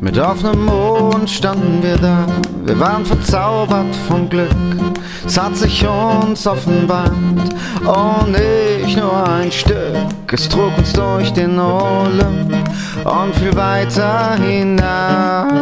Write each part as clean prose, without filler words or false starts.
Mit offenem Mund standen wir da, wir waren verzaubert vom Glück. Es hat sich uns offenbart und nicht nur ein Stück. Es trug uns durch den Olymp und viel weiter hinaus.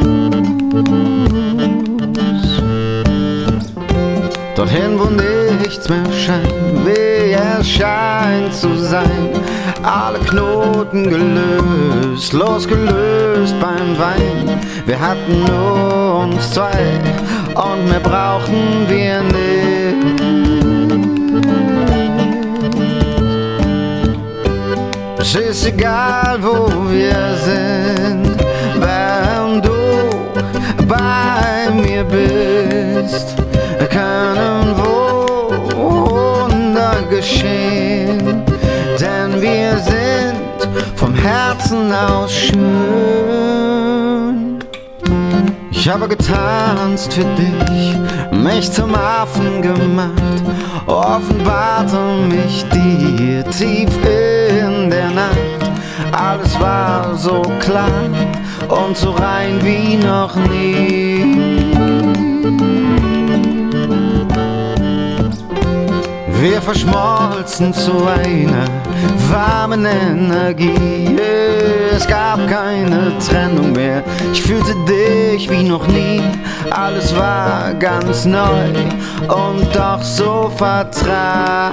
Dorthin, wo nichts mehr scheint, wie es scheint zu sein. Alle Knoten gelöst, losgelöst beim Wein. Wir hatten nur uns zwei und mehr brauchen wir nicht. Es ist egal, wo wir sind, wenn du bei mir bist. Können Wunder geschehen, denn wir sind vom Herzen aus schön. Ich habe getanzt für dich, mich zum Affen gemacht, offenbarte mich dir tief in der Nacht. Alles war so klar und so rein wie noch nie. Wir verschmolzen zu einer warmen Energie. Es gab keine Trennung mehr. Ich fühlte dich wie noch nie. Alles war ganz neu und doch so vertraut.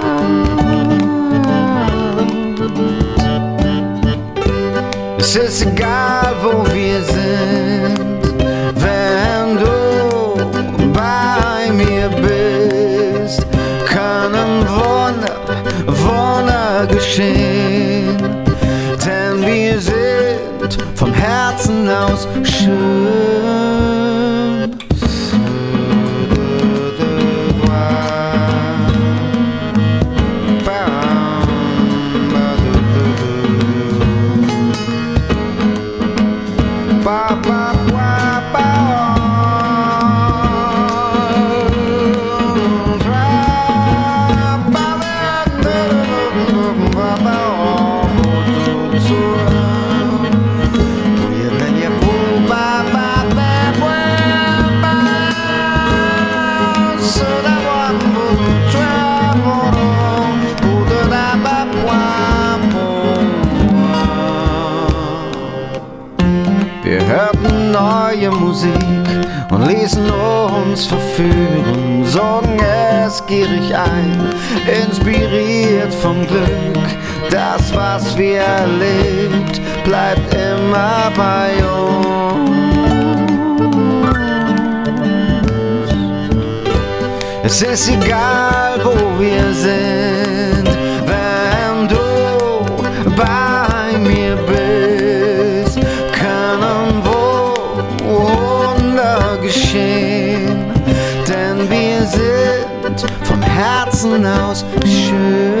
Es ist egal, wo wir sind, wenn du bei mir bist. Können Wunder geschehen, denn wir sind vom Herzen aus schön. Wir hörten neue Musik und ließen uns verführen, sogen es gierig ein, inspiriert vom Glück. Das, was wir erlebt, bleibt immer bei uns. Es ist egal, wo wir sind, wenn du bei mir bist. Können Wunder geschehen, denn wir sind vom Herzen aus schön.